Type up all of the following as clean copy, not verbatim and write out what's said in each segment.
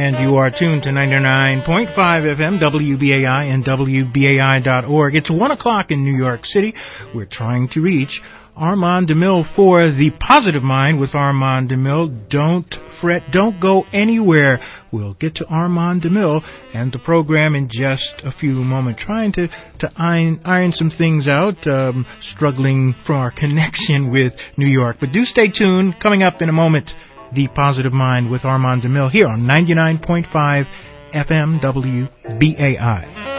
and you are tuned to 99.5 FM, WBAI, and WBAI.org. It's 1 o'clock in New York City. We're trying to reach Armand DeMille for The Positive Mind with Armand DeMille. Don't fret, don't go anywhere. We'll get to Armand DeMille and the program in just a few moments. Trying to iron some things out, struggling for our connection with New York. But do stay tuned. Coming up in a moment, The Positive Mind with Armand DeMille here on 99.5 FM WBAI.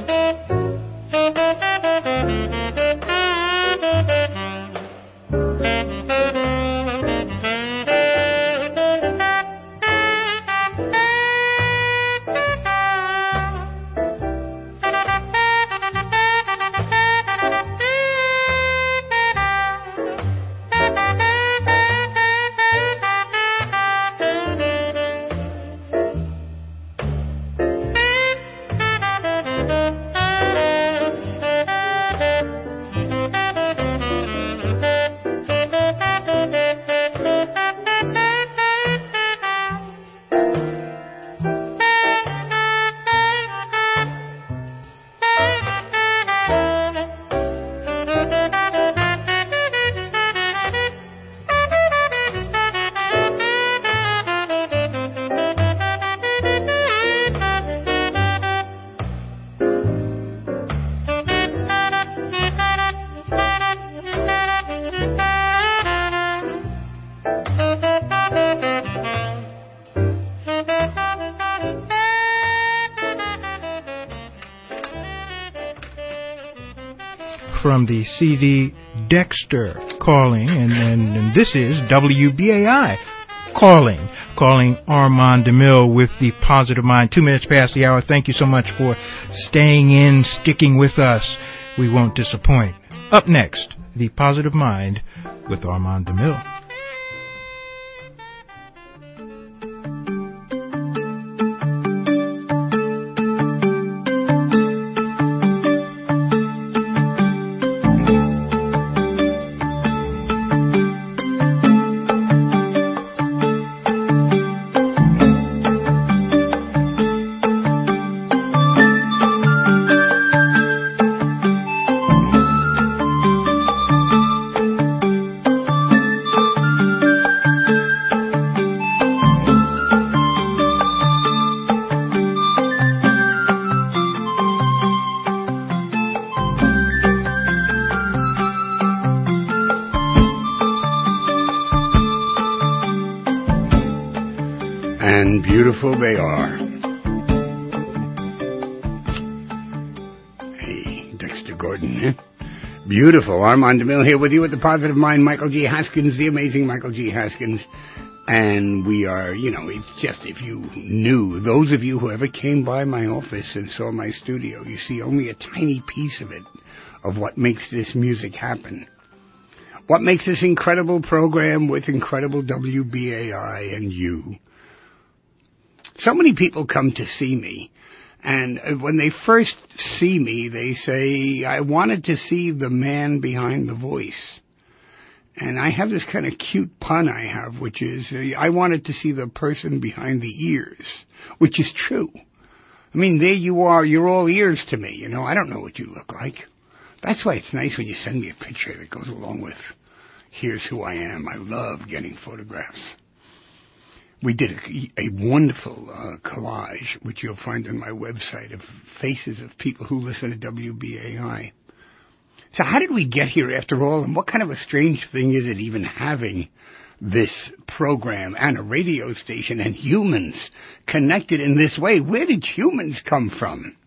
From the CD Dexter calling, and this is WBAI calling Armand DeMille with The Positive Mind. 2 minutes past the hour. Thank you so much for staying in, sticking with us. We won't disappoint. Up next, The Positive Mind with Armand DeMille. Beautiful they are. Hey, Dexter Gordon, eh? Beautiful. Armand DeMille here with you at The Positive Mind. Michael G. Haskins, the amazing Michael G. Haskins. And we are, it's just if you knew, those of you who ever came by my office and saw my studio, you see only a tiny piece of it, of what makes this music happen. What makes this incredible program with incredible WBAI and you. So many people come to see me, and when they first see me, they say, I wanted to see the man behind the voice. And I have this kind of cute pun I have, which is, I wanted to see the person behind the ears, which is true. I mean, there you are, you're all ears to me, I don't know what you look like. That's why it's nice when you send me a picture that goes along with, here's who I am. I love getting photographs. We did a wonderful collage, which you'll find on my website, of faces of people who listen to WBAI. So how did we get here after all, and what kind of a strange thing is it even having this program and a radio station and humans connected in this way? Where did humans come from?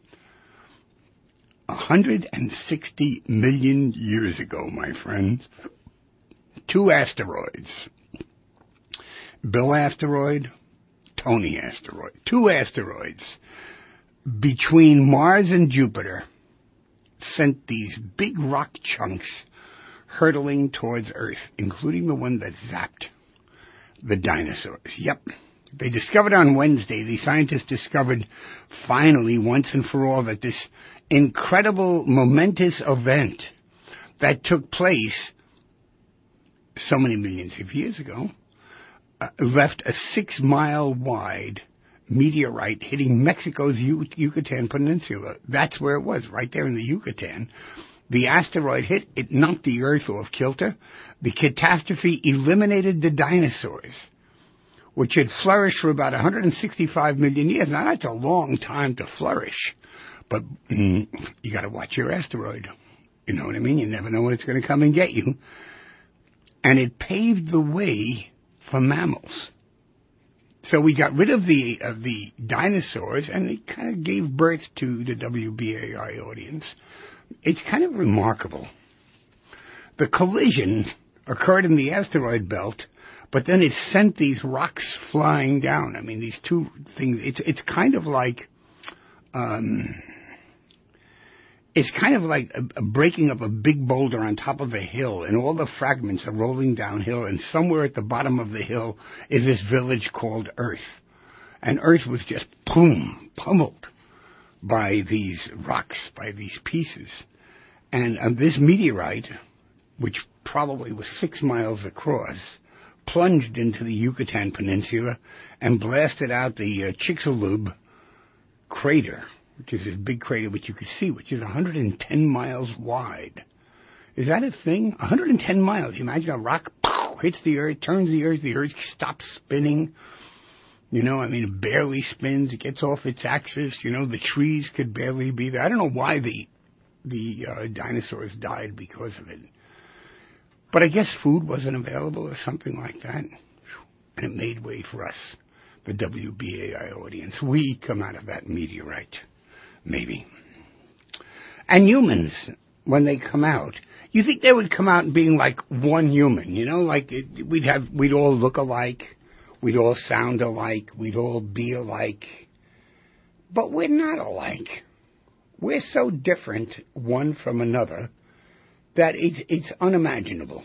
160 million years ago, my friends. 2 asteroids. Bill asteroid, Tony asteroid. 2 asteroids between Mars and Jupiter sent these big rock chunks hurtling towards Earth, including the one that zapped the dinosaurs. Yep. They discovered on Wednesday, the scientists discovered finally, once and for all, that this incredible, momentous event that took place so many millions of years ago left a 6-mile wide meteorite hitting Mexico's Yucatan Peninsula. That's where it was, right there in the Yucatan. The asteroid hit, it knocked the Earth off kilter. The catastrophe eliminated the dinosaurs, which had flourished for about 165 million years. Now, that's a long time to flourish, but you got to watch your asteroid. You know what I mean? You never know when it's going to come and get you. And it paved the way for mammals. So we got rid of the dinosaurs, and it kind of gave birth to the WBAI audience. It's kind of remarkable. The collision occurred in the asteroid belt, but then it sent these rocks flying down. I mean, these two things, it's kind of like, it's kind of like a breaking of a big boulder on top of a hill, and all the fragments are rolling downhill, and somewhere at the bottom of the hill is this village called Earth. And Earth was just, boom, pummeled by these rocks, by these pieces. And this meteorite, which probably was 6 miles across, plunged into the Yucatan Peninsula and blasted out the Chicxulub crater, which is this big crater which you could see, which is 110 miles wide. Is that a thing? 110 miles. You imagine a rock hits the Earth, turns the Earth stops spinning. You know, I mean, it barely spins. It gets off its axis. You know, the trees could barely be there. I don't know why the dinosaurs died because of it. But I guess food wasn't available or something like that. And it made way for us, the WBAI audience. We come out of that meteorite. Maybe. And humans, when they come out, you think they would come out being like one human, you know, like we'd all look alike, we'd all sound alike, we'd all be alike. But we're not alike. We're so different one from another that it's unimaginable.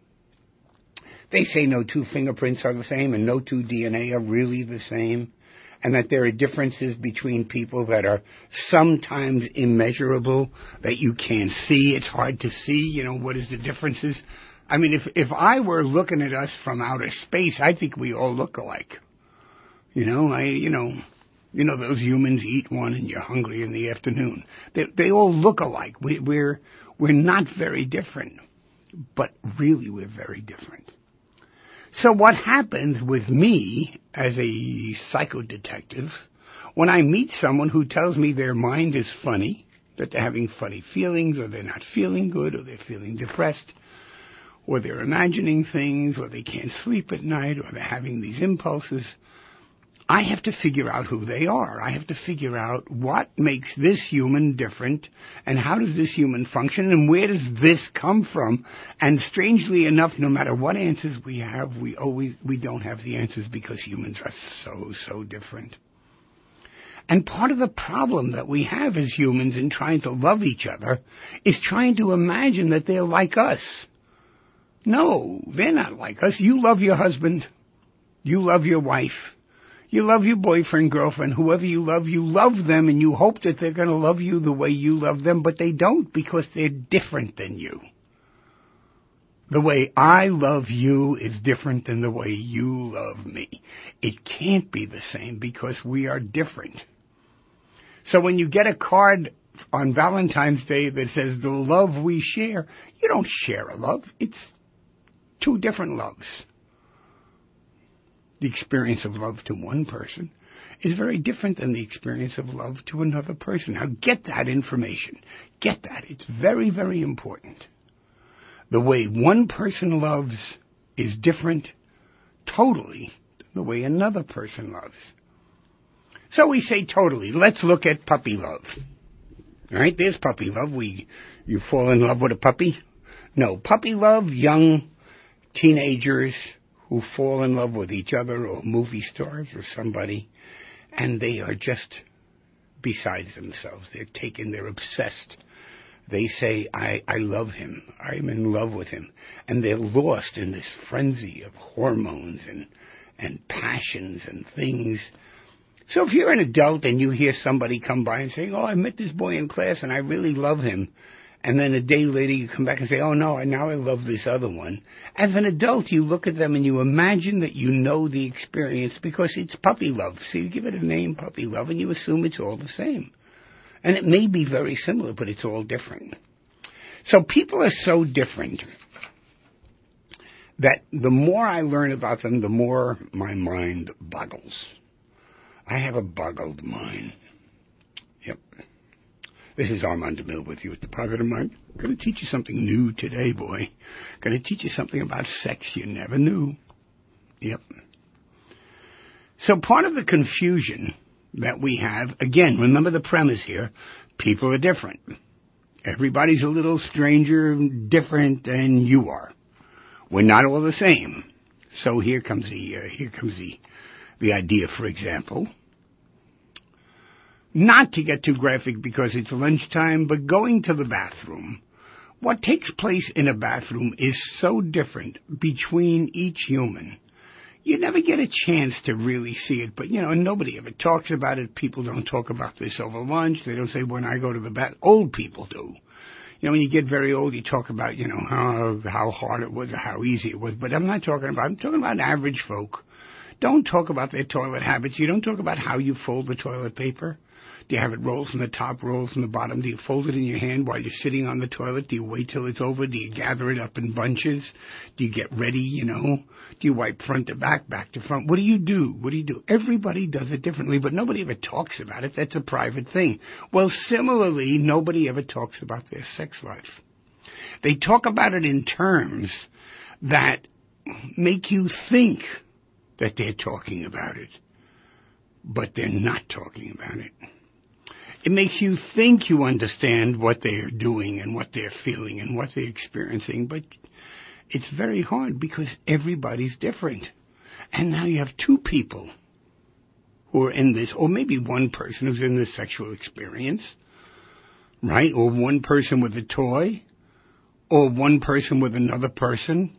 They say no two fingerprints are the same and no two DNA are really the same, and that there are differences between people that are sometimes immeasurable, that you can't see. It's hard to see, you know, what is the differences. I mean, if I were looking at us from outer space, I think we all look alike. You know, those humans eat one and you're hungry in the afternoon. They all look alike. We're not very different, but really we're very different. So what happens with me as a psychodetective when I meet someone who tells me their mind is funny, that they're having funny feelings, or they're not feeling good, or they're feeling depressed, or they're imagining things, or they can't sleep at night, or they're having these impulses, I have to figure out who they are. I have to figure out what makes this human different, and how does this human function, and where does this come from? And strangely enough, no matter what answers we have, we don't have the answers because humans are so different. And part of the problem that we have as humans in trying to love each other is trying to imagine that they're like us. No, they're not like us. You love your husband. You love your wife. You love your boyfriend, girlfriend, whoever you love them, and you hope that they're going to love you the way you love them, but they don't because they're different than you. The way I love you is different than the way you love me. It can't be the same because we are different. So when you get a card on Valentine's Day that says the love we share, you don't share a love. It's two different loves. The experience of love to one person is very different than the experience of love to another person. Now get that information. Get that. It's very, very important. The way one person loves is different totally than the way another person loves. So we say totally. Let's look at puppy love. All right, there's puppy love. You fall in love with a puppy? No, puppy love, young teenagers who fall in love with each other or movie stars or somebody, and they are just besides themselves. They're obsessed. They say, I love him. I'm in love with him. And they're lost in this frenzy of hormones and passions and things. So if you're an adult and you hear somebody come by and say, oh, I met this boy in class and I really love him, And then a day later you come back and say, oh no, now I love this other one. As an adult, you look at them and you imagine that you know the experience because it's puppy love. So you give it a name, puppy love, and you assume it's all the same. And it may be very similar, but it's all different. So people are so different that the more I learn about them, the more my mind boggles. I have a boggled mind. Yep. This is Armand DeMille with you at The Positive Mind. I'm going to teach you something new today, boy. Going to teach you something about sex you never knew. Yep. So part of the confusion that we have, again, remember the premise here, people are different. Everybody's a little stranger, different than you are. We're not all the same. So here comes the idea, for example. Not to get too graphic because it's lunchtime, but going to the bathroom. What takes place in a bathroom is so different between each human. You never get a chance to really see it, but, nobody ever talks about it. People don't talk about this over lunch. They don't say, when I go to the bath. Old people do. When you get very old, you talk about, how hard it was or how easy it was. But I'm talking about average folk. Don't talk about their toilet habits. You don't talk about how you fold the toilet paper. Do you have it roll from the top, roll from the bottom? Do you fold it in your hand while you're sitting on the toilet? Do you wait till it's over? Do you gather it up in bunches? Do you get ready, Do you wipe front to back, back to front? What do you do? Everybody does it differently, but nobody ever talks about it. That's a private thing. Well, similarly, nobody ever talks about their sex life. They talk about it in terms that make you think that they're talking about it, but they're not talking about it. It makes you think you understand what they are doing and what they're feeling and what they're experiencing, but it's very hard because everybody's different. And now you have two people who are in this, or maybe one person who's in this sexual experience, right? Or one person with a toy, or one person with another person.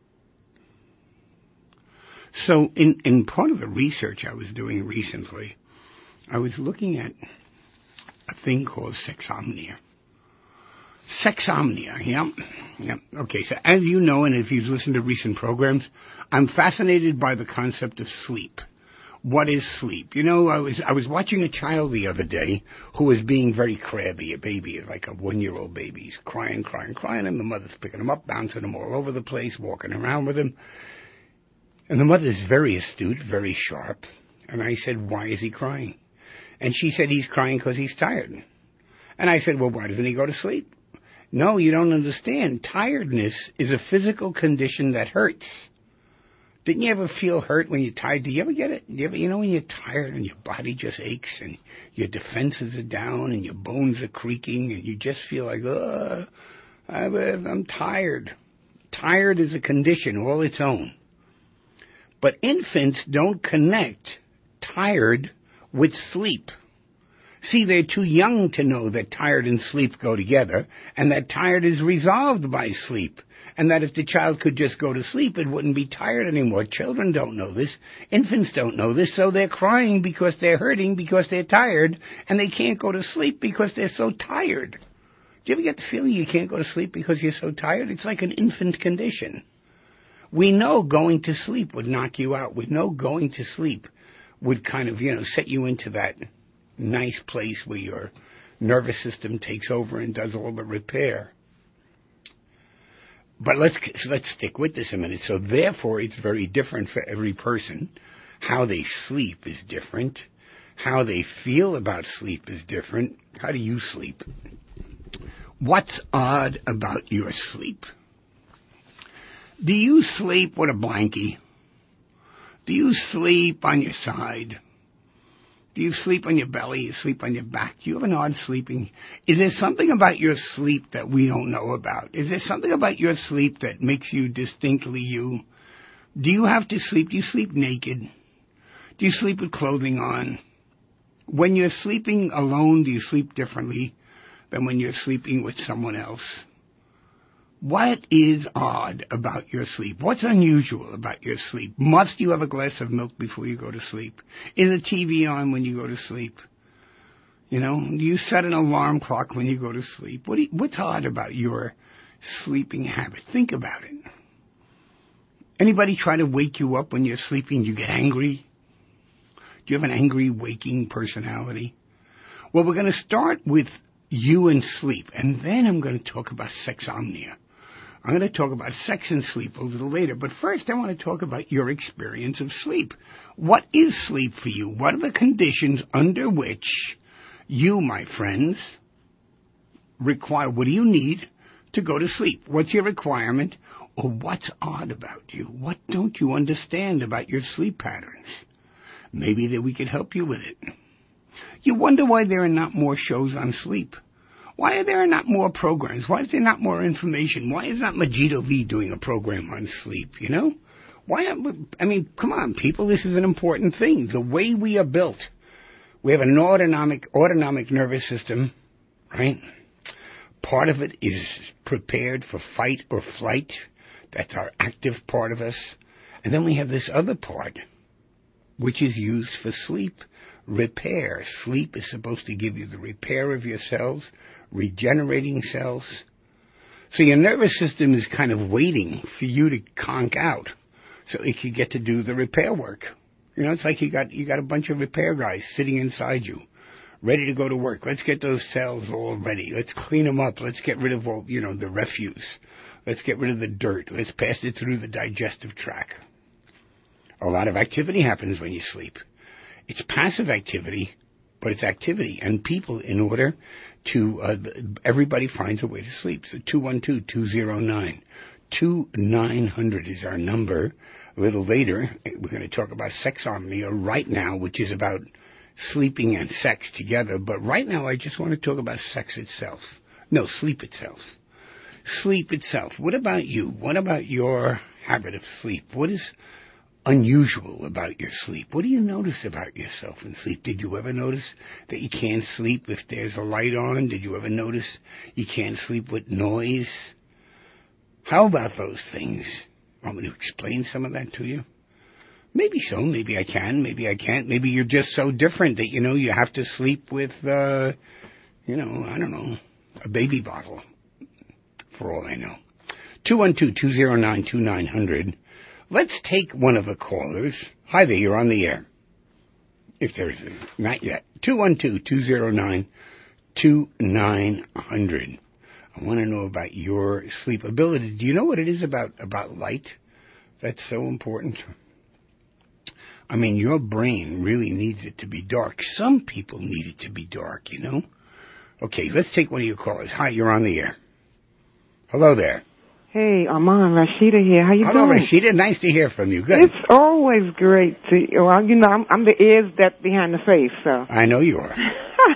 So in part of the research I was doing recently, I was looking at a thing called sexomnia. Sexomnia, yeah. Okay, so as you know, and if you've listened to recent programs, I'm fascinated by the concept of sleep. What is sleep? I was watching a child the other day who was being very crabby, a baby, like a 1-year-old baby. He's crying, and the mother's picking him up, bouncing him all over the place, walking around with him. And the mother's very astute, very sharp. And I said, why is he crying? And she said, he's crying because he's tired. And I said, well, why doesn't he go to sleep? No, you don't understand. Tiredness is a physical condition that hurts. Didn't you ever feel hurt when you're tired? Do you ever get it? When you're tired and your body just aches and your defenses are down and your bones are creaking and you just feel like, I'm tired. Tired is a condition all its own. But infants don't connect tired with sleep. See, they're too young to know that tired and sleep go together, and that tired is resolved by sleep, and that if the child could just go to sleep, it wouldn't be tired anymore. Children don't know this. Infants don't know this, so they're crying because they're hurting, because they're tired, and they can't go to sleep because they're so tired. Do you ever get the feeling you can't go to sleep because you're so tired? It's like an infant condition. We know going to sleep would knock you out. We know going to sleep would kind of, set you into that nice place where your nervous system takes over and does all the repair. But let's stick with this a minute. So therefore, it's very different for every person. How they sleep is different. How they feel about sleep is different. How do you sleep? What's odd about your sleep? Do you sleep with a blankie? Do you sleep on your side? Do you sleep on your belly? You sleep on your back? Do you have an odd sleeping? Is there something about your sleep that we don't know about? Is there something about your sleep that makes you distinctly you? Do you have to sleep? Do you sleep naked? Do you sleep with clothing on? When you're sleeping alone, do you sleep differently than when you're sleeping with someone else? What is odd about your sleep? What's unusual about your sleep? Must you have a glass of milk before you go to sleep? Is the TV on when you go to sleep? You know, do you set an alarm clock when you go to sleep? What's odd about your sleeping habit? Think about it. Anybody try to wake you up when you're sleeping? Do you get angry? Do you have an angry waking personality? Well, we're going to start with you and sleep, and then I'm going to talk about sexomnia. I'm going to talk about sex and sleep a little later, but first I want to talk about your experience of sleep. What is sleep for you? What are the conditions under which you, my friends, require? What do you need to go to sleep? What's your requirement? Or what's odd about you? What don't you understand about your sleep patterns? Maybe that we could help you with it. You wonder why there are not more shows on sleep. Why are there not more programs? Why is there not more information? Why is not Majida Lee doing a program on sleep, you know? Come on, people, this is an important thing. The way we are built, we have an autonomic nervous system, right? Part of it is prepared for fight or flight. That's our active part of us. And then we have this other part, which is used for sleep repair. Sleep is supposed to give you the repair of your cells, regenerating cells. So your nervous system is kind of waiting for you to conk out so it can get to do the repair work. You know, it's like you got a bunch of repair guys sitting inside you, ready to go to work. Let's get those cells all ready. Let's clean them up. Let's get rid of all, the refuse. Let's get rid of the dirt. Let's pass it through the digestive tract. A lot of activity happens when you sleep. It's passive activity, but it's activity. And people, in order to, everybody finds a way to sleep. So 212-209-2900 is our number. A little later, we're going to talk about sexomnia right now, which is about sleeping and sex together. But right now, I just want to talk about sex itself. No, sleep itself. Sleep itself. What about you? What about your habit of sleep? What is unusual about your sleep? What do you notice about yourself in sleep? Did you ever notice that you can't sleep if there's a light on? Did you ever notice you can't sleep with noise? How about those things? Want me to explain some of that to you? Maybe so. Maybe I can. Maybe I can't. Maybe you're just so different that, you have to sleep with, I don't know, a baby bottle, for all I know. 212-209-2900. Let's take one of the callers. Hi there, you're on the air. If there is not yet. 212-209-2900. I want to know about your sleep ability. Do you know what it is about light that's so important? I mean, your brain really needs it to be dark. Some people need it to be dark, Okay, let's take one of your callers. Hi, you're on the air. Hello there. Hey, Armand, Rashida here. How you doing? Hello, Rashida. Nice to hear from you. Good. It's always great to, I'm the ears that behind the face, so. I know you are.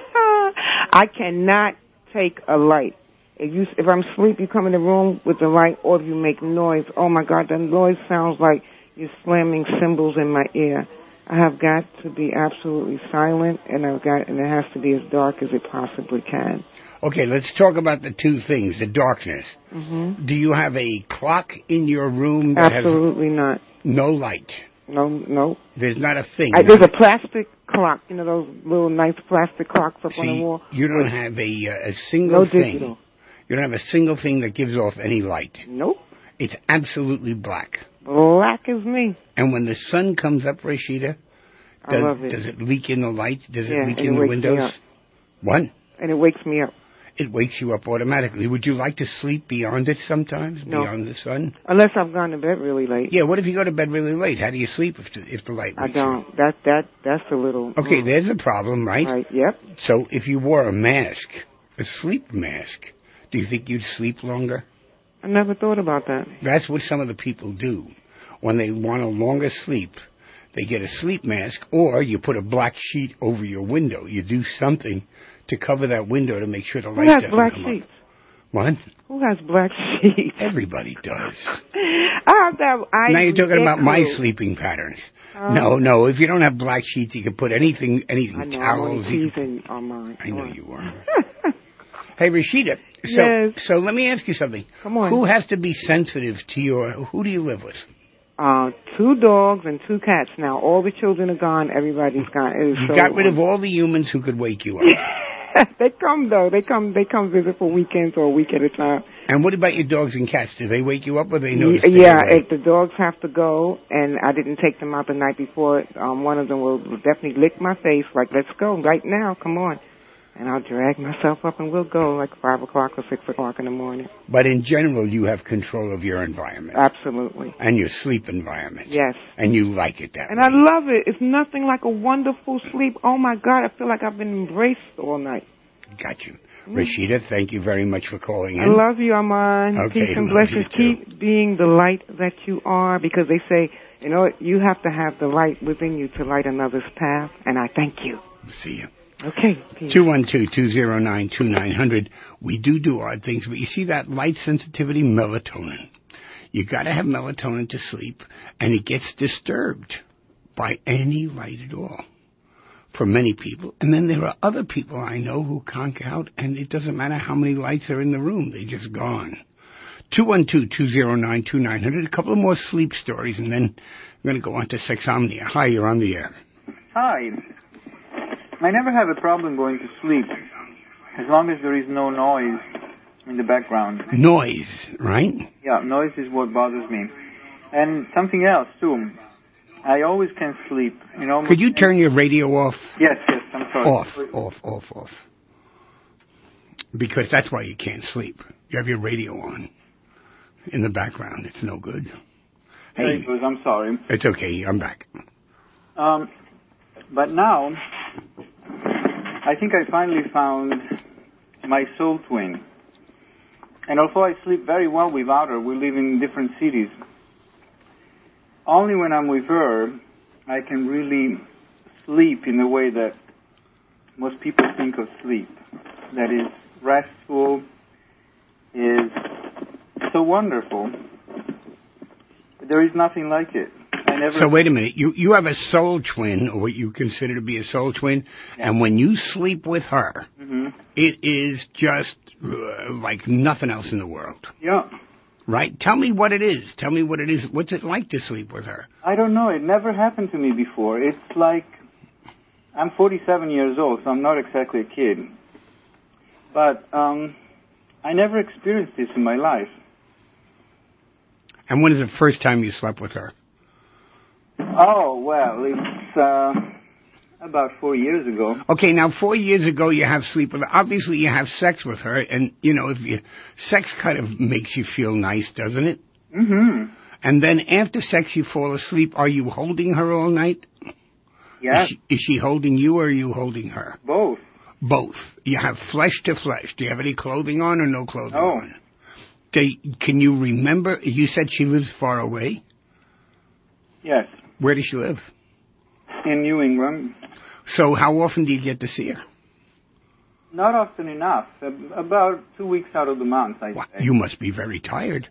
I cannot take a light. If I'm asleep, you come in the room with the light, or if you make noise, oh my God, that noise sounds like you're slamming cymbals in my ear. I have got to be absolutely silent, and it has to be as dark as it possibly can. Okay, let's talk about the two things, the darkness. Mm-hmm. Do you have a clock in your room that Absolutely not. No light? No. There's not a thing? There's a plastic clock, those little nice plastic clocks up on the wall. You don't have a single thing. No digital. You don't have a single thing that gives off any light? Nope. It's absolutely black. Black as me. And when the sun comes up, Rashida, does it leak in the lights? Does it leak in the windows? What? And it wakes me up. It wakes you up automatically. Would you like to sleep beyond it sometimes, beyond the sun? Unless I've gone to bed really late. Yeah, what if you go to bed really late? How do you sleep if the light wakes you? I don't. That's a little... Okay, there's a problem, right? Right, yep. So if you wore a mask, a sleep mask, do you think you'd sleep longer? I never thought about that. That's what some of the people do. When they want a longer sleep, they get a sleep mask, or you put a black sheet over your window. You do something to cover that window to make sure the light doesn't come up. Who has black sheets? What? Who has black sheets? Everybody does. Now you're talking about my sleeping patterns. No. If you don't have black sheets, you can put anything, towels. I know you are. Hey, Rashida. So let me ask you something. Come on. Who has to be sensitive to who do you live with? 2 dogs and 2 cats. Now, all the children are gone. Everybody's gone. You got rid of all the humans who could wake you up. They come though. They come visit for weekends or a week at a time. And what about your dogs and cats? Do they wake you up or they notice? Yeah, if the dogs have to go and I didn't take them out the night before, one of them will definitely lick my face like, let's go right now, come on. And I'll drag myself up and we'll go like 5 o'clock or 6 o'clock in the morning. But in general, you have control of your environment. Absolutely. And your sleep environment. Yes. And you like it that way. And I love it. It's nothing like a wonderful sleep. Oh my God, I feel like I've been embraced all night. Got you. Rashida, thank you very much for calling in. I love you, Armand. Okay, Peace and blessings. Keep being the light that you are, because they say, you know, you have to have the light within you to light another's path, and I thank you. See you. Okay. 212-209-2900. We do odd things, but you see that light sensitivity, melatonin. You got to have melatonin to sleep, and it gets disturbed by any light at all. For many people. And then there are other people I know who conk out, and it doesn't matter how many lights are in the room. They're just gone. 212-209-2900. A couple of more sleep stories, and then we're going to go on to sexomnia. Hi, you're on the air. Hi. I never have a problem going to sleep, as long as there is no noise in the background. Noise, right? Yeah, noise is what bothers me. And something else, too. I always can sleep, you know. Could you turn your radio off? Yes, I'm sorry. Off. Because that's why you can't sleep. You have your radio on in the background. It's no good. Hey, I'm sorry. It's okay. I'm back. But now, I think I finally found my soul twin. And although I sleep very well without her, we live in different cities. Only when I'm with her, I can really sleep in the way that most people think of sleep. That is restful, is so wonderful. There is nothing like it. So wait a minute. You have a soul twin, or what you consider to be a soul twin, yeah. And when you sleep with her, it is just like nothing else in the world. Yeah. Right? Tell me what it is. Tell me what it is. What's it like to sleep with her? I don't know. It never happened to me before. It's like, I'm 47 years old, so I'm not exactly a kid. But I never experienced this in my life. And when is the first time you slept with her? Oh, well, it's about 4 years ago. Okay, now 4 years ago you have sleep with her. Obviously you have sex with her, and, you know, sex kind of makes you feel nice, doesn't it? Mm-hmm. And then after sex you fall asleep. Are you holding her all night? Yes. Is she holding you, or are you holding her? Both. Both. You have flesh to flesh. Do you have any clothing on or no clothing on? Can you remember? You said she lives far away? Yes. Where does she live? In New England. So how often do you get to see her? Not often enough. About 2 weeks out of the month, I say. You must be very tired.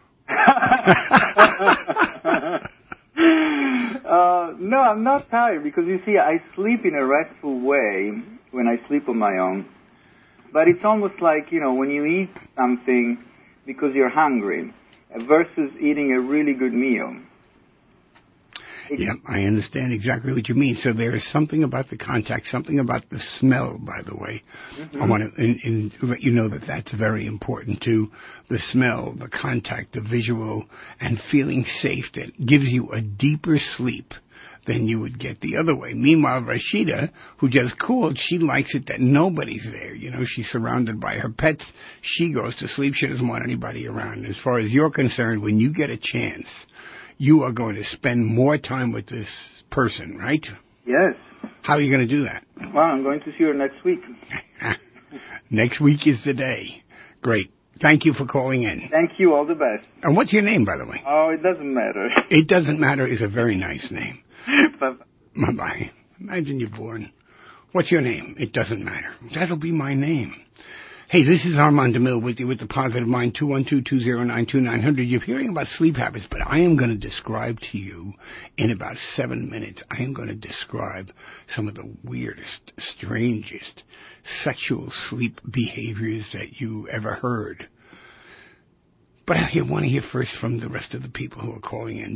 No, I'm not tired, because you see, I sleep in a restful way when I sleep on my own. But it's almost like, you know, when you eat something because you're hungry versus eating a really good meal. Yeah, I understand exactly what you mean. So there is something about the contact, something about the smell, by the way. I want to let you know that that's very important too. The smell, the contact, the visual, and feeling safe, that gives you a deeper sleep than you would get the other way. Meanwhile, Rashida, who just called, she likes it that nobody's there. You know, she's surrounded by her pets. She goes to sleep. She doesn't want anybody around. As far as you're concerned, when you get a chance, you are going to spend more time with this person, right? Yes. How are you going to do that? Well, I'm going to see her next week. Next week is the day. Great. Thank you for calling in. Thank you. All the best. And what's your name, by the way? Oh, it doesn't matter. It doesn't matter is a very nice name. Bye-bye. Bye-bye. Imagine you're born. What's your name? It doesn't matter. That'll be my name. Hey, this is Armand DeMille with you with the Positive Mind, 212-209-2900. You're hearing about sleep habits, but I am going to describe to you in about 7 minutes, I am going to describe some of the weirdest, strangest sexual sleep behaviors that you ever heard. But I want to hear first from the rest of the people who are calling in.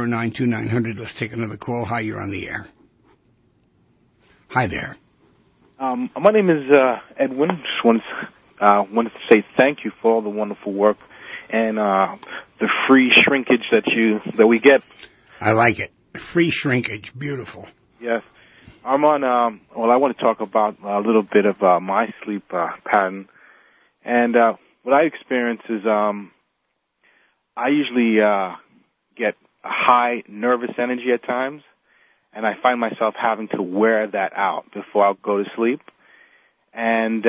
212-209-2900. Let's take another call. Hi, you're on the air. Hi there. My name is Edwin. Just wanted to say thank you for all the wonderful work and the free shrinkage that we get. I like it. Free shrinkage. Beautiful. Yes. Armand, well, I want to talk about a little bit of my sleep pattern. And what I experience is I usually get a high nervous energy at times, and I find myself having to wear that out before I'll go to sleep. And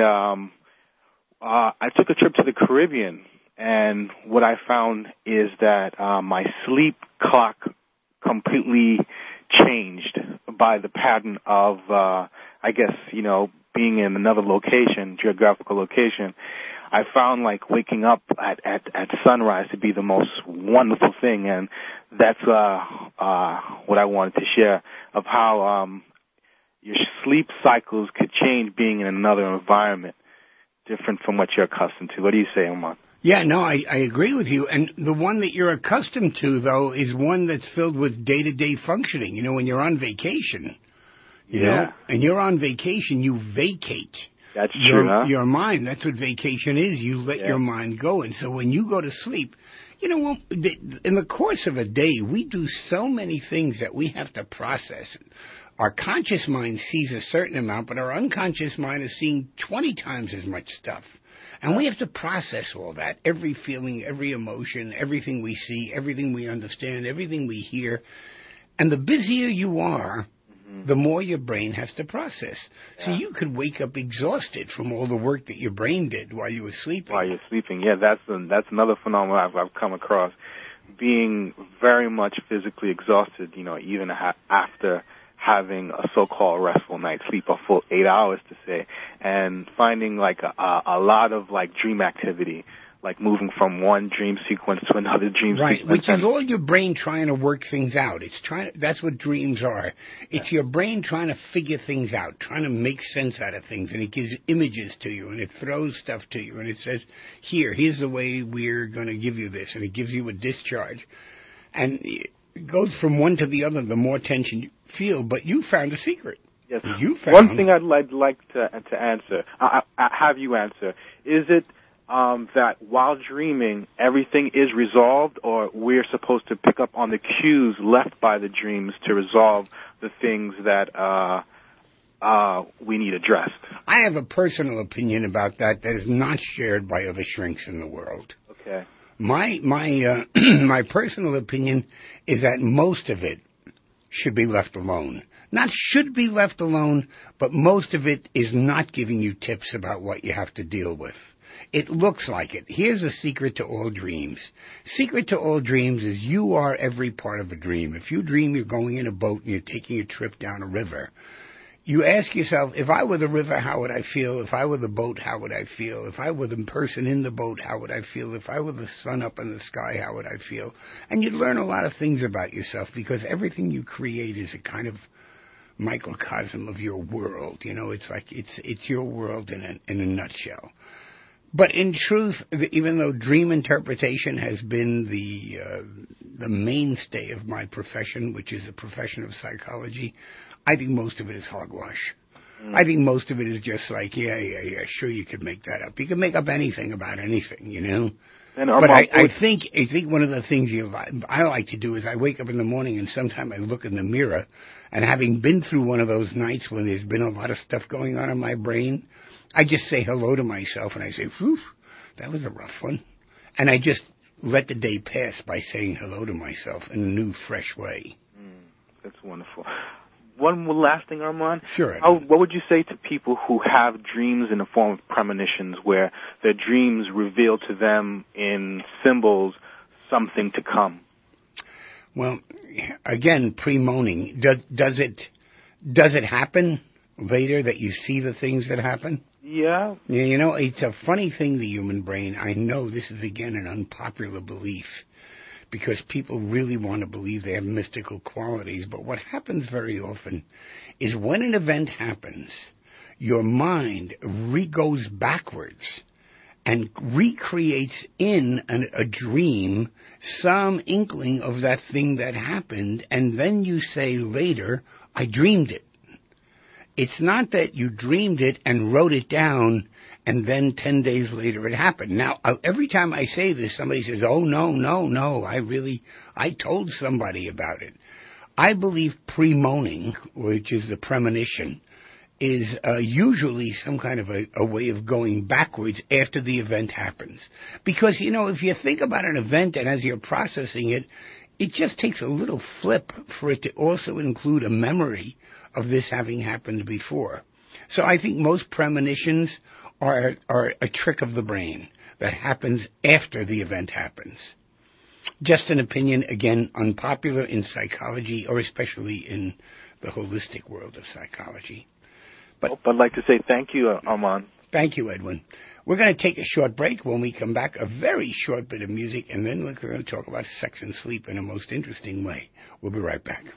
I took a trip to the Caribbean, and what I found is that my sleep clock completely changed by the pattern of, I guess, being in another location, geographical location. I found like waking up at sunrise to be the most wonderful thing, and that's what I wanted to share of how your sleep cycles could change being in another environment, different from what you're accustomed to. What do you say, Omar? Yeah, no, I agree with you. And the one that you're accustomed to, though, is one that's filled with day-to-day functioning. When you're on vacation, you know, and you're on vacation, you vacate. That's true, huh? Your mind, that's what vacation is. You let your mind go. And so when you go to sleep, in the course of a day, we do so many things that we have to process. Our conscious mind sees a certain amount, but our unconscious mind is seeing 20 times as much stuff. And we have to process all that, every feeling, every emotion, everything we see, everything we understand, everything we hear. And the busier you are, the more your brain has to process. Yeah. So you could wake up exhausted from all the work that your brain did while you were sleeping. While you're sleeping, yeah, that's another phenomenon I've come across. Being very much physically exhausted, even after having a so-called restful night's sleep, a full 8 hours to say, and finding like a lot of like dream activity, like moving from one dream sequence to another dream sequence. Right, which is all your brain trying to work things out. That's what dreams are. It's your brain trying to figure things out, trying to make sense out of things, and it gives images to you, and it throws stuff to you, and it says, here's the way we're going to give you this, and it gives you a discharge. And it goes from one to the other, the more tension you feel, but you found a secret. Yes. One thing I'd like to answer, have you answer, is it that while dreaming, everything is resolved, or we're supposed to pick up on the cues left by the dreams to resolve the things that we need addressed? I have a personal opinion about that is not shared by other shrinks in the world. Okay. My my personal opinion is that most of it should be left alone. Not should be left alone, but most of it is not giving you tips about what you have to deal with. It looks like it. Here's a secret to all dreams. Secret to all dreams is you are every part of a dream. If you dream you're going in a boat and you're taking a trip down a river, you ask yourself, if I were the river, how would I feel? If I were the boat, how would I feel? If I were the person in the boat, how would I feel? If I were the sun up in the sky, how would I feel? And you'd learn a lot of things about yourself, because everything you create is a kind of microcosm of your world. It's like it's your world in a nutshell. But in truth, even though dream interpretation has been the mainstay of my profession, which is the profession of psychology, I think most of it is hogwash. I think most of it is just like, sure, you could make that up. You can make up anything about anything, But I think one of the things I like to do is I wake up in the morning and sometimes I look in the mirror, and having been through one of those nights when there's been a lot of stuff going on in my brain, I just say hello to myself and I say, whew, that was a rough one. And I just let the day pass by saying hello to myself in a new, fresh way. That's wonderful. One more last thing, Armand. Sure. What would you say to people who have dreams in the form of premonitions, where their dreams reveal to them in symbols something to come? Well, again, premoning. Does it happen later that you see the things that happen? Yeah. It's a funny thing, the human brain. I know this is, again, an unpopular belief, because people really want to believe they have mystical qualities. But what happens very often is when an event happens, your mind goes backwards and recreates in a dream some inkling of that thing that happened, and then you say later, I dreamed it. It's not that you dreamed it and wrote it down and then 10 days later it happened. Now, every time I say this, somebody says, oh, no, I told somebody about it. I believe premoning, which is the premonition, is usually some kind of a way of going backwards after the event happens. Because, if you think about an event and as you're processing it, it just takes a little flip for it to also include a memory of this having happened before. So I think most premonitions are a trick of the brain that happens after the event happens. Just an opinion, again, unpopular in psychology, or especially in the holistic world of psychology. But I'd like to say thank you, Armand. Thank you, Edwin. We're going to take a short break. When we come back, a very short bit of music, and then we're going to talk about sex and sleep in a most interesting way. We'll be right back.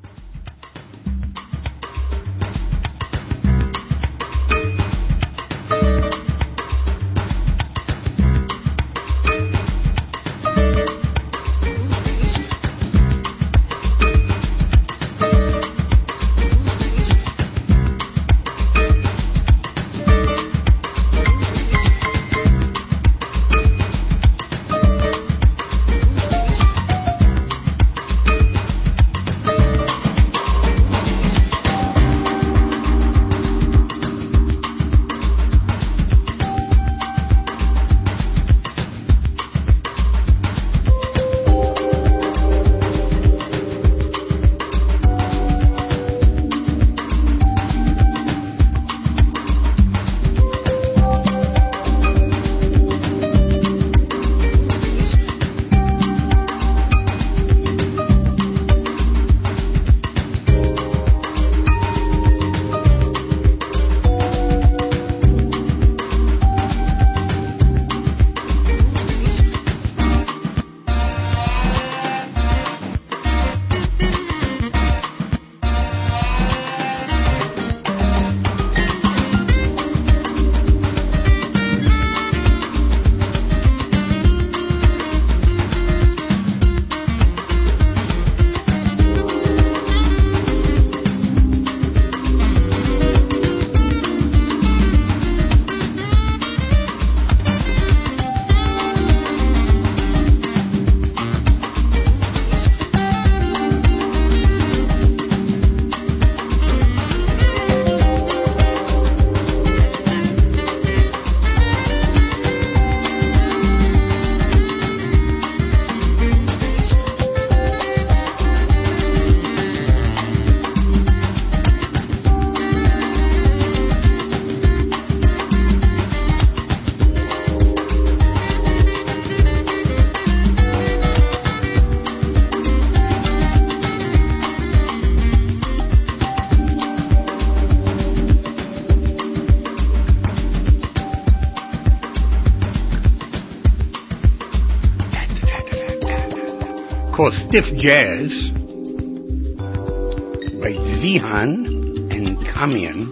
Stiff Jazz by Zihan and Kamian.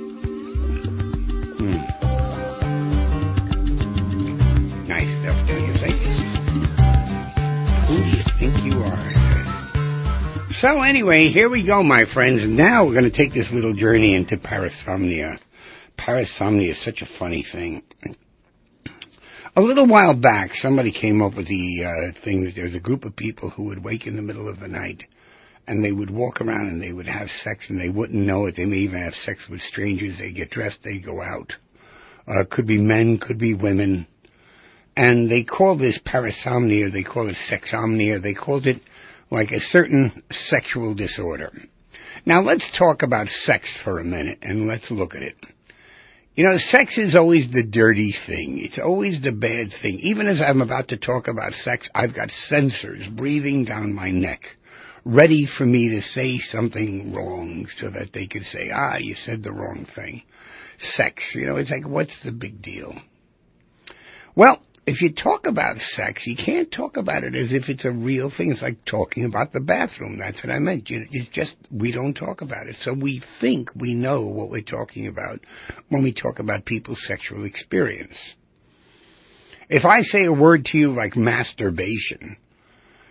Nice stuff, don't you think? Who do you think you are? So anyway, here we go, my friends. Now we're going to take this little journey into parasomnia. Parasomnia is such a funny thing. A little while back, somebody came up with the thing that there's a group of people who would wake in the middle of the night, and they would walk around and they would have sex, and they wouldn't know it. They may even have sex with strangers. They get dressed, they go out. Could be men, could be women. And they call this parasomnia, they call it sexomnia, they called it like a certain sexual disorder. Now let's talk about sex for a minute, and let's look at it. Sex is always the dirty thing. It's always the bad thing. Even as I'm about to talk about sex, I've got sensors breathing down my neck, ready for me to say something wrong so that they could say, you said the wrong thing. Sex, it's like, what's the big deal? Well, if you talk about sex, you can't talk about it as if it's a real thing. It's like talking about the bathroom. That's what I meant. It's just, we don't talk about it. So we think we know what we're talking about when we talk about people's sexual experience. If I say a word to you like masturbation,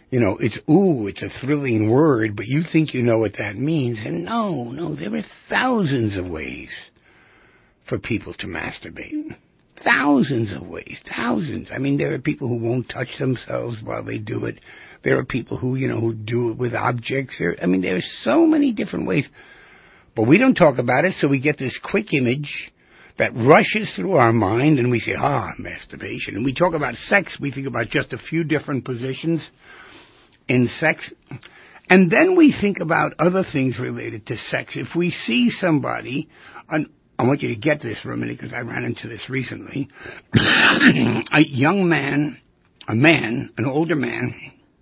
You know, it's a thrilling word, but you think you know what that means. And no, there are thousands of ways for people to masturbate. Thousands of ways, thousands. I mean, there are people who won't touch themselves while they do it. There are people who do it with objects. There are so many different ways. But we don't talk about it, so we get this quick image that rushes through our mind, and we say, masturbation. And we talk about sex, we think about just a few different positions in sex. And then we think about other things related to sex. If we see somebody, I want you to get this for a minute because I ran into this recently. A young man, an older man,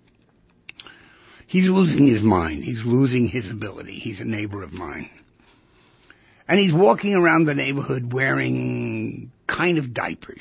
he's losing his mind. He's losing his ability. He's a neighbor of mine. And he's walking around the neighborhood wearing kind of diapers.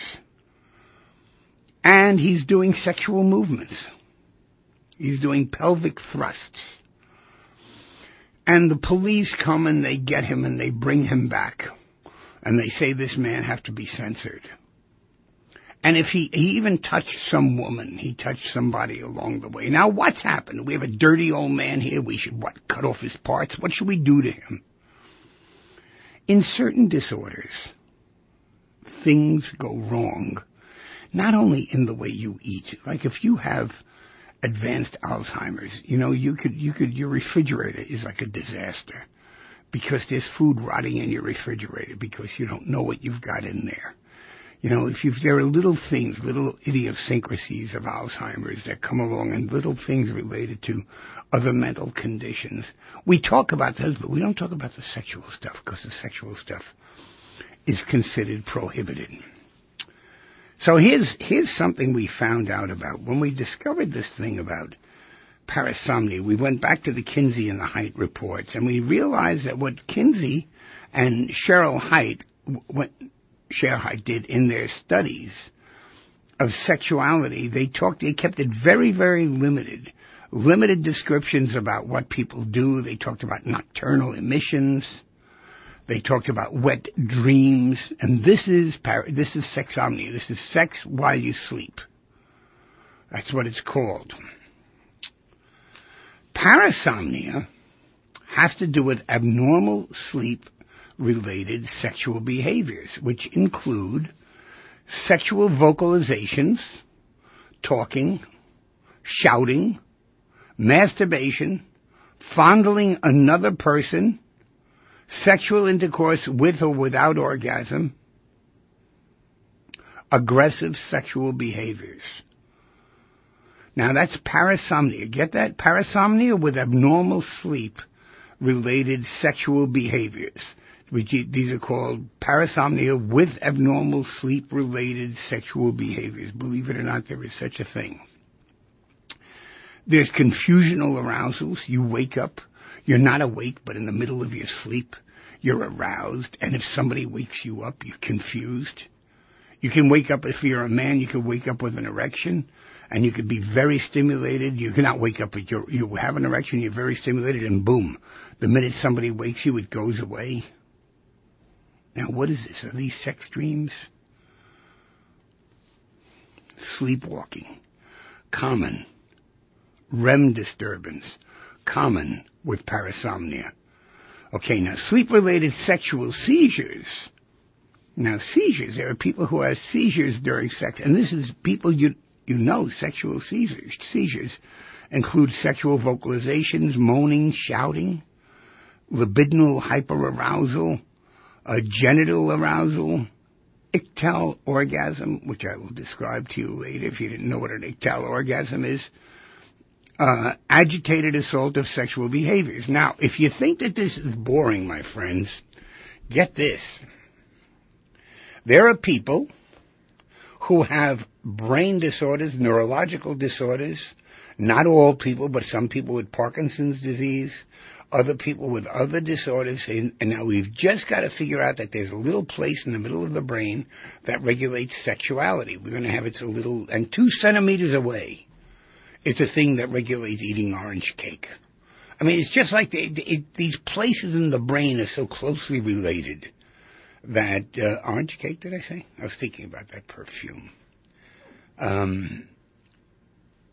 And he's doing sexual movements. He's doing pelvic thrusts. And the police come and they get him and they bring him back. And they say this man have to be censored. And if he even touched some woman, he touched somebody along the way. Now what's happened? We have a dirty old man here. We should, cut off his parts? What should we do to him? In certain disorders, things go wrong. Not only in the way you eat. Like if you have advanced Alzheimer's, your refrigerator is like a disaster. Because there's food rotting in your refrigerator because you don't know what you've got in there. There are little things, little idiosyncrasies of Alzheimer's that come along and little things related to other mental conditions. We talk about those, but we don't talk about the sexual stuff because the sexual stuff is considered prohibited. So here's something we found out about. When we discovered this thing about parasomnia, we went back to the Kinsey and the Haidt reports, and we realized that what Kinsey and Cheryl Haidt did in their studies of sexuality, they kept it very, very limited descriptions about what people do. They talked about nocturnal emissions. They talked about wet dreams. And this is sexomnia. This is sex while you sleep. That's what it's called. Parasomnia has to do with abnormal sleep-related sexual behaviors, which include sexual vocalizations, talking, shouting, masturbation, fondling another person, sexual intercourse with or without orgasm, aggressive sexual behaviors. Now that's parasomnia. Get that? Parasomnia with abnormal sleep-related sexual behaviors. These are called parasomnia with abnormal sleep-related sexual behaviors. Believe it or not, there is such a thing. There's confusional arousals. You wake up. You're not awake, but in the middle of your sleep, you're aroused. And if somebody wakes you up, you're confused. You can wake up, if you're a man, you can wake up with an erection. And you could be very stimulated. You cannot wake up, but you have an erection, you're very stimulated, and boom. The minute somebody wakes you, it goes away. Now, what is this? Are these sex dreams? Sleepwalking. Common. REM disturbance. Common with parasomnia. Okay, now sleep-related sexual seizures. Now, seizures, there are people who have seizures during sex, and this is people sexual seizures include sexual vocalizations, moaning, shouting, libidinal hyperarousal, genital arousal, ictal orgasm, which I will describe to you later if you didn't know what an ictal orgasm is, agitated assault of sexual behaviors. Now, if you think that this is boring, my friends, get this. There are people who have brain disorders, neurological disorders, not all people, but some people with Parkinson's disease, other people with other disorders, and now we've just got to figure out that there's a little place in the middle of the brain that regulates sexuality. We're going to have it's a little, and 2 centimeters away, it's a thing that regulates eating orange cake. I mean, it's just like these places in the brain are so closely related that, orange cake, did I say? I was thinking about that perfume.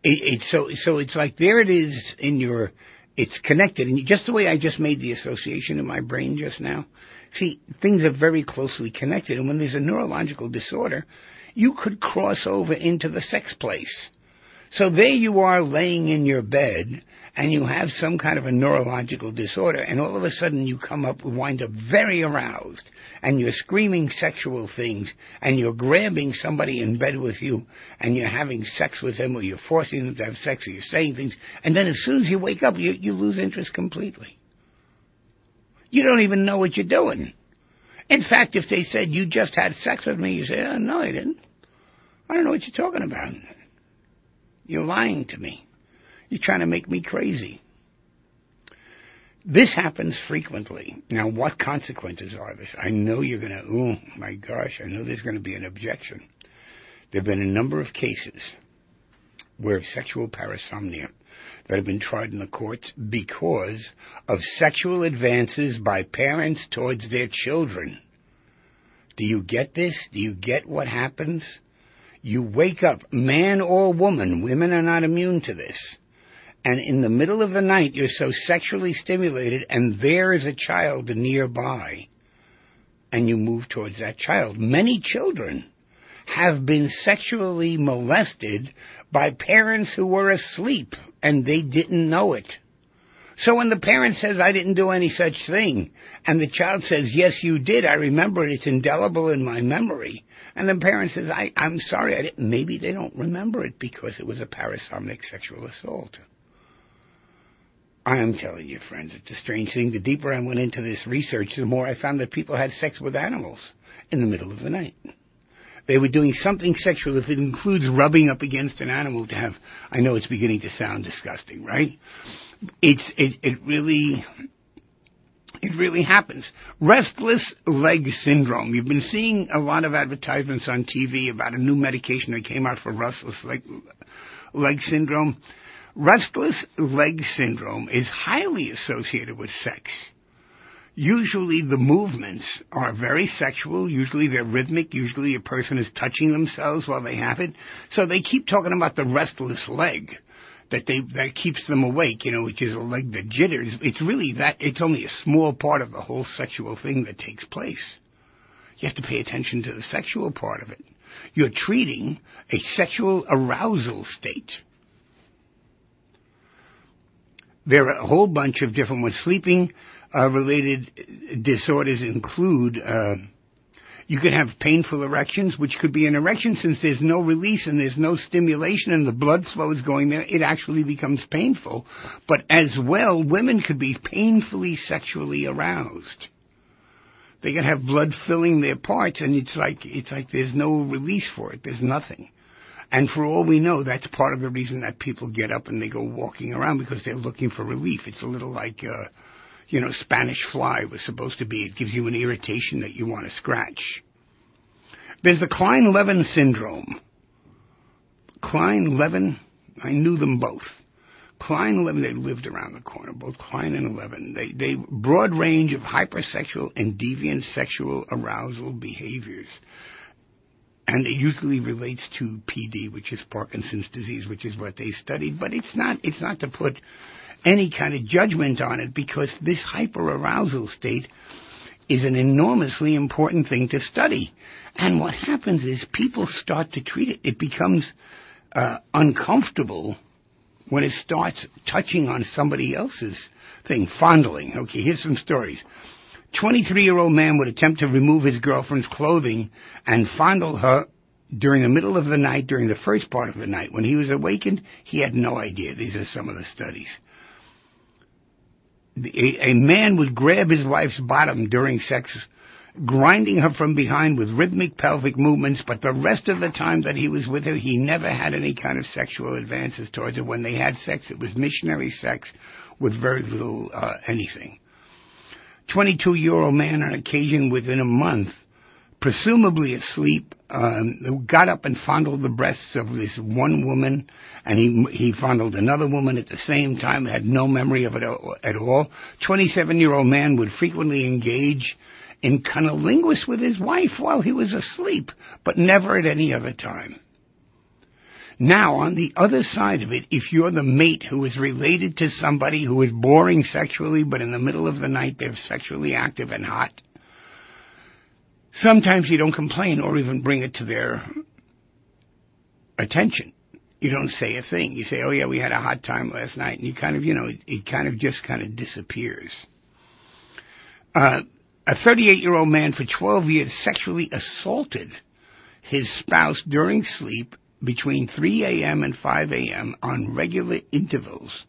So it's like there it is in your, it's connected. And just the way I just made the association in my brain just now, see, things are very closely connected. And when there's a neurological disorder, you could cross over into the sex place. So there you are laying in your bed, and you have some kind of a neurological disorder, and all of a sudden you wind up very aroused, and you're screaming sexual things, and you're grabbing somebody in bed with you, and you're having sex with them, or you're forcing them to have sex, or you're saying things, and then as soon as you wake up, you lose interest completely. You don't even know what you're doing. In fact, if they said, you just had sex with me, you say, oh, no, I didn't. I don't know what you're talking about. You're lying to me. You're trying to make me crazy. This happens frequently. Now, what consequences are this? I know you're going to, oh, my gosh, I know there's going to be an objection. There have been a number of cases where sexual parasomnia that have been tried in the courts because of sexual advances by parents towards their children. Do you get this? Do you get what happens? You wake up, man or woman, women are not immune to this, and in the middle of the night you're so sexually stimulated and there is a child nearby, and you move towards that child. Many children have been sexually molested by parents who were asleep and they didn't know it. So when the parent says, I didn't do any such thing, and the child says, yes, you did, I remember it, it's indelible in my memory, and the parent says, I'm sorry, I didn't, maybe they don't remember it because it was a parasomnic sexual assault. I am telling you, friends, it's a strange thing. The deeper I went into this research, the more I found that people had sex with animals in the middle of the night. They were doing something sexual. If it includes rubbing up against an animal to have, I know it's beginning to sound disgusting, right? It really happens. Restless leg syndrome. You've been seeing a lot of advertisements on TV about a new medication that came out for restless leg syndrome. Restless leg syndrome is highly associated with sex. Usually the movements are very sexual. Usually they're rhythmic. Usually a person is touching themselves while they have it. So they keep talking about the restless leg that keeps them awake, which is a leg that jitters. It's really that. It's only a small part of the whole sexual thing that takes place. You have to pay attention to the sexual part of it. You're treating a sexual arousal state. There are a whole bunch of different ones. Sleeping related disorders include, you could have painful erections, which could be an erection since there's no release and there's no stimulation and the blood flow is going there. It actually becomes painful. But as well, women could be painfully sexually aroused. They can have blood filling their parts and it's like there's no release for it. There's nothing. And for all we know, that's part of the reason that people get up and they go walking around because they're looking for relief. It's a little like, Spanish fly was supposed to be. It gives you an irritation that you want to scratch. There's the Klein-Levin syndrome. Klein-Levin, I knew them both. Klein-Levin, they lived around the corner, both Klein and Levin. They broad range of hypersexual and deviant sexual arousal behaviors. And it usually relates to PD, which is Parkinson's disease, which is what they studied. But it's not to put any kind of judgment on it because this hyperarousal state is an enormously important thing to study. And what happens is people start to treat it. It becomes uncomfortable when it starts touching on somebody else's thing, fondling. Okay, here's some stories. 23-year-old man would attempt to remove his girlfriend's clothing and fondle her during the middle of the night, during the first part of the night. When he was awakened, he had no idea. These are some of the studies. A man would grab his wife's bottom during sex, grinding her from behind with rhythmic pelvic movements, but the rest of the time that he was with her, he never had any kind of sexual advances towards her. When they had sex, it was missionary sex with very little anything. 22-year-old man on occasion within a month, presumably asleep, got up and fondled the breasts of this one woman, and he fondled another woman at the same time, had no memory of it at all. 27-year-old man would frequently engage in cunnilingus with his wife while he was asleep, but never at any other time. Now, on the other side of it, if you're the mate who is related to somebody who is boring sexually, but in the middle of the night they're sexually active and hot, sometimes you don't complain or even bring it to their attention. You don't say a thing. You say, oh yeah, we had a hot time last night. And you kind of, it kind of just kind of disappears. A 38-year-old man for 12 years sexually assaulted his spouse during sleep between 3 a.m. and 5 a.m. on regular intervals,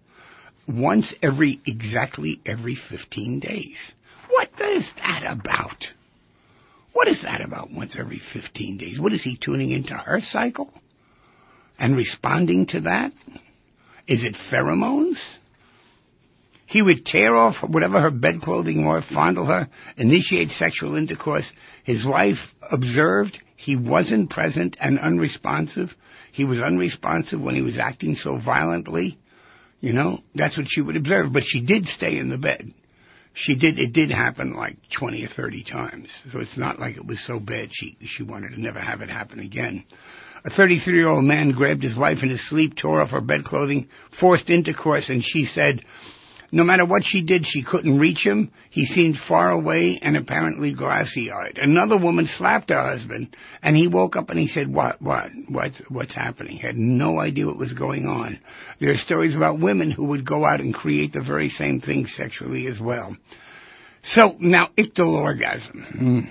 exactly every 15 days. What is that about? What is that about once every 15 days? What is he tuning into her cycle and responding to that? Is it pheromones? He would tear off whatever her bed clothing wore, fondle her, initiate sexual intercourse. His wife observed he wasn't present and unresponsive. He was unresponsive when he was acting so violently. That's what she would observe. But she did stay in the bed. It did happen like 20 or 30 times. So it's not like it was so bad she wanted to never have it happen again. A 33-year-old man grabbed his wife in his sleep, tore off her bed clothing, forced intercourse, and she said no matter what she did, she couldn't reach him. He seemed far away and apparently glassy-eyed. Another woman slapped her husband, and he woke up and he said, what's happening? He had no idea what was going on. There are stories about women who would go out and create the very same thing sexually as well. So, now, ictal orgasm.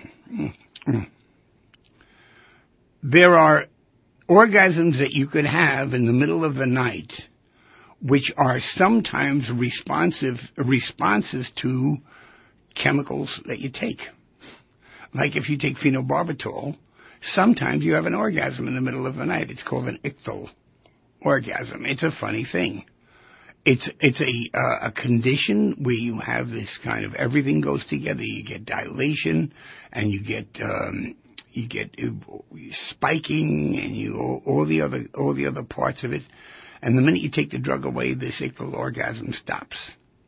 There are orgasms that you could have in the middle of the night which are sometimes responses to chemicals that you take. Like if you take phenobarbital, sometimes you have an orgasm in the middle of the night. It's called an ictal orgasm. It's a funny thing. It's a condition where you have this kind of everything goes together. You get dilation, and you get spiking, and all the other parts of it. And the minute you take the drug away, this ictal orgasm stops.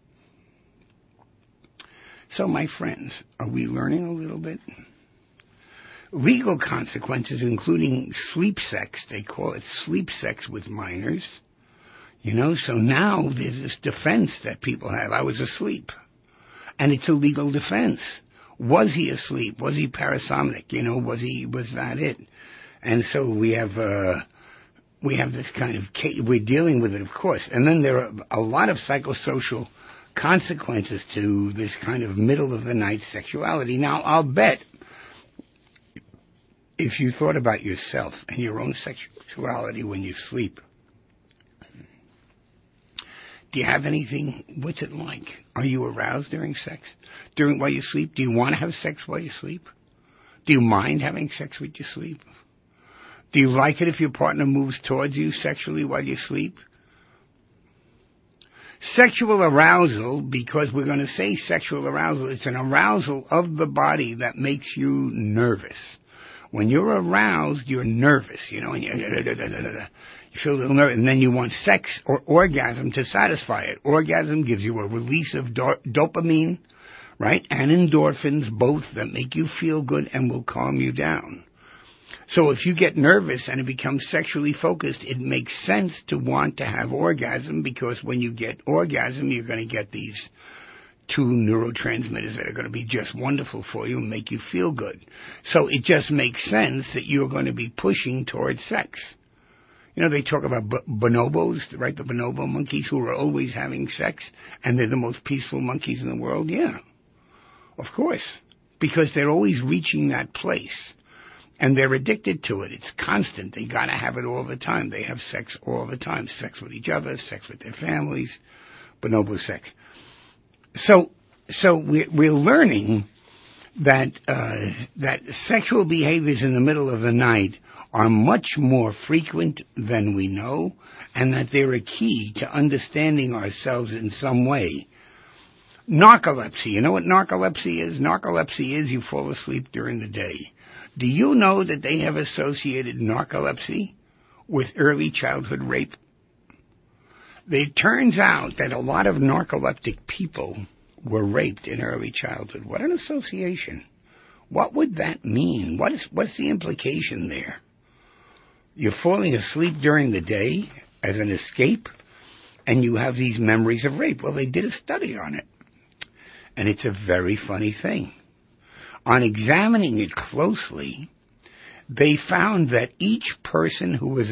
So, my friends, are we learning a little bit? Legal consequences, including sleep sex, they call it sleep sex with minors. So now there's this defense that people have. I was asleep. And it's a legal defense. Was he asleep? Was he parasomnic? Was that it? And so we have this kind of, we're dealing with it, of course. And then there are a lot of psychosocial consequences to this kind of middle-of-the-night sexuality. Now, I'll bet if you thought about yourself and your own sexuality when you sleep, do you have anything, what's it like? Are you aroused during sex? While you sleep? Do you want to have sex while you sleep? Do you mind having sex with your sleep? Do you like it if your partner moves towards you sexually while you sleep? Sexual arousal, because we're going to say sexual arousal, it's an arousal of the body that makes you nervous. When you're aroused, you're nervous, and you feel a little nervous, and then you want sex or orgasm to satisfy it. Orgasm gives you a release of dopamine, right, and endorphins, both that make you feel good and will calm you down. So if you get nervous and it becomes sexually focused, it makes sense to want to have orgasm, because when you get orgasm, you're going to get these two neurotransmitters that are going to be just wonderful for you and make you feel good. So it just makes sense that you're going to be pushing towards sex. They talk about bonobos, right? The bonobo monkeys who are always having sex, and they're the most peaceful monkeys in the world. Yeah, of course, because they're always reaching that place. And they're addicted to it. It's constant. They got to have it all the time. They have sex all the time. Sex with each other, sex with their families, bonobo sex. So we're learning that sexual behaviors in the middle of the night are much more frequent than we know, and that they're a key to understanding ourselves in some way. Narcolepsy. You know what narcolepsy is? Narcolepsy is you fall asleep during the day. Do you know that they have associated narcolepsy with early childhood rape? It turns out that a lot of narcoleptic people were raped in early childhood. What an association. What would that mean? What's the implication there? You're falling asleep during the day as an escape, and you have these memories of rape. Well, they did a study on it, and it's a very funny thing. On examining it closely, they found that each person who was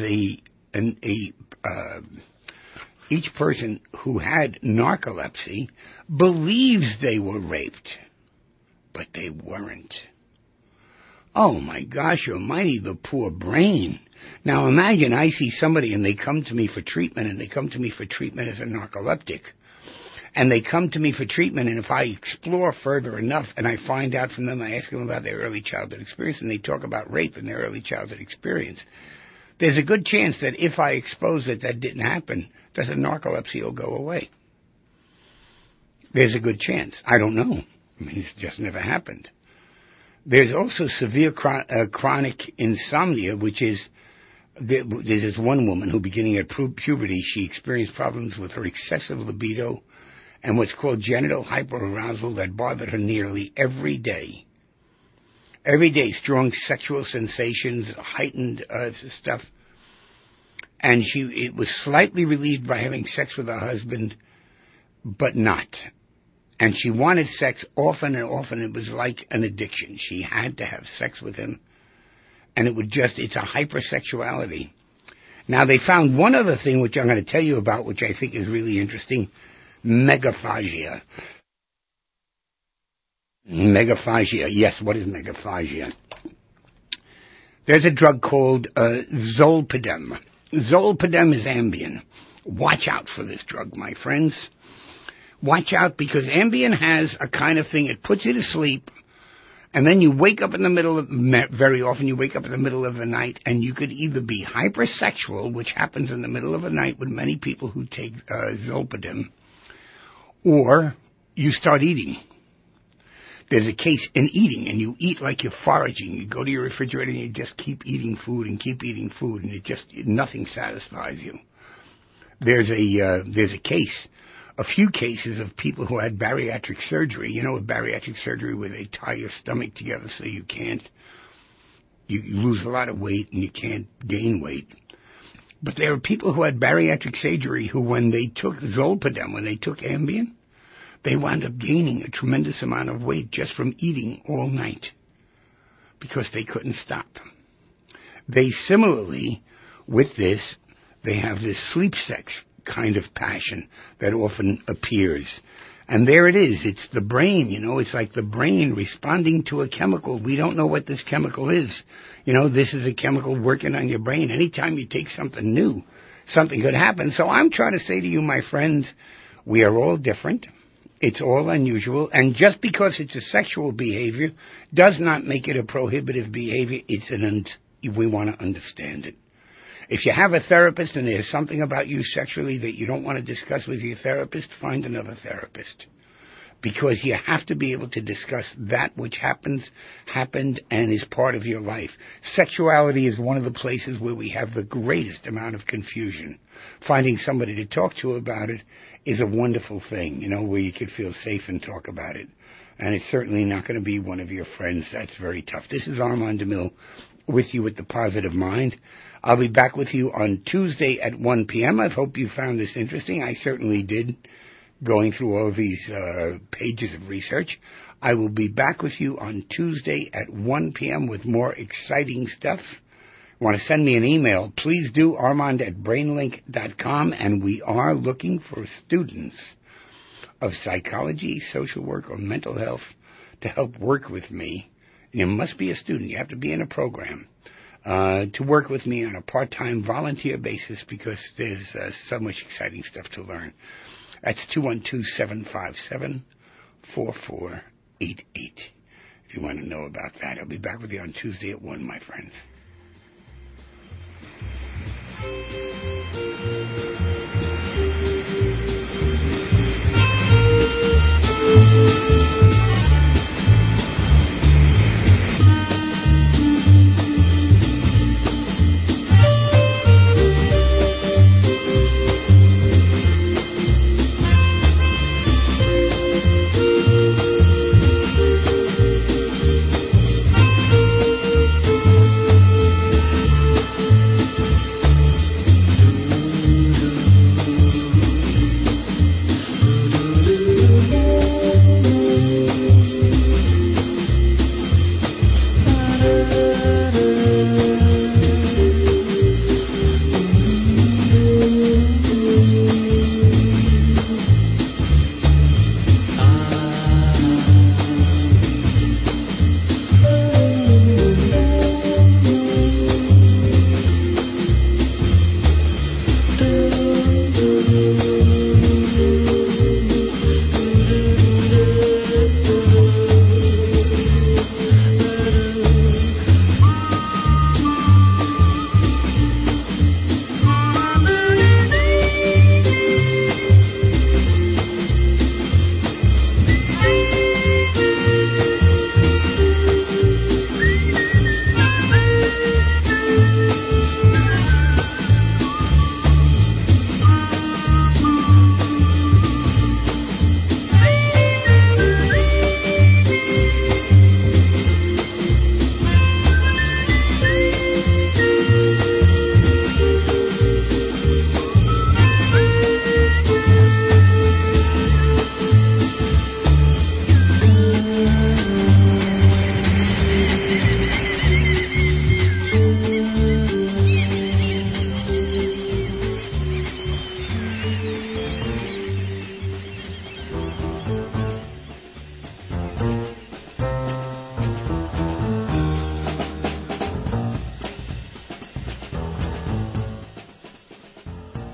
each person who had narcolepsy believes they were raped, but they weren't. Oh my gosh almighty, the poor brain. Now imagine I see somebody and they come to me for treatment, and they come to me for treatment as a narcoleptic. And they come to me for treatment, and if I explore further enough and I find out from them, I ask them about their early childhood experience, and they talk about rape in their early childhood experience, there's a good chance that if I expose that didn't happen, that the narcolepsy will go away. There's a good chance. I don't know. I mean, it's just never happened. There's also severe chronic insomnia, which is, there's this one woman who, beginning at puberty, she experienced problems with her excessive libido and what's called genital hyperarousal that bothered her nearly every day. Every day, strong sexual sensations, heightened stuff. And it was slightly relieved by having sex with her husband, but not. And she wanted sex often and often. It was like an addiction. She had to have sex with him. And it's a hypersexuality. Now, they found one other thing, which I'm going to tell you about, which I think is really interesting. Megaphagia. Megaphagia. Yes, what is megaphagia? There's a drug called Zolpidem. Zolpidem is Ambien. Watch out for this drug, my friends. Watch out, because Ambien has a kind of thing. It puts you to sleep, and then you wake up in the middle of, very often you wake up in the middle of the night, and you could either be hypersexual, which happens in the middle of the night with many people who take Zolpidem, or you start eating. There's a case in eating, and you eat like you're foraging. You go to your refrigerator and you just keep eating food, and nothing satisfies you. There's a case, a few cases of people who had bariatric surgery. You know, with bariatric surgery where they tie your stomach together so you lose a lot of weight and you can't gain weight. But there are people who had bariatric surgery who, when they took Zolpidem, when they took Ambien, they wound up gaining a tremendous amount of weight just from eating all night because they couldn't stop. They similarly, with this, they have this sleep sex kind of passion that often appears. And there it is. It's the brain, it's like the brain responding to a chemical. We don't know what this chemical is. This is a chemical working on your brain. Anytime you take something new, something could happen. So I'm trying to say to you, my friends, we are all different. It's all unusual, and just because it's a sexual behavior does not make it a prohibitive behavior. We want to understand it. If you have a therapist and there's something about you sexually that you don't want to discuss with your therapist, find another therapist. Because you have to be able to discuss that which happened, and is part of your life. Sexuality is one of the places where we have the greatest amount of confusion. Finding somebody to talk to about it is a wonderful thing, where you can feel safe and talk about it. And it's certainly not going to be one of your friends. That's very tough. This is Armand DeMille with you with The Positive Mind. I'll be back with you on Tuesday at 1 p.m. I hope you found this interesting. I certainly did, going through all of these pages of research. I will be back with you on Tuesday at 1 p.m. with more exciting stuff. Want to send me an email, please do, armand@brainlink.com, and we are looking for students of psychology, social work, or mental health to help work with me. You must be a student. You have to be in a program to work with me on a part-time volunteer basis, because there's so much exciting stuff to learn. That's 212-757-4488. If you want to know about that, I'll be back with you on Tuesday at 1, my friends.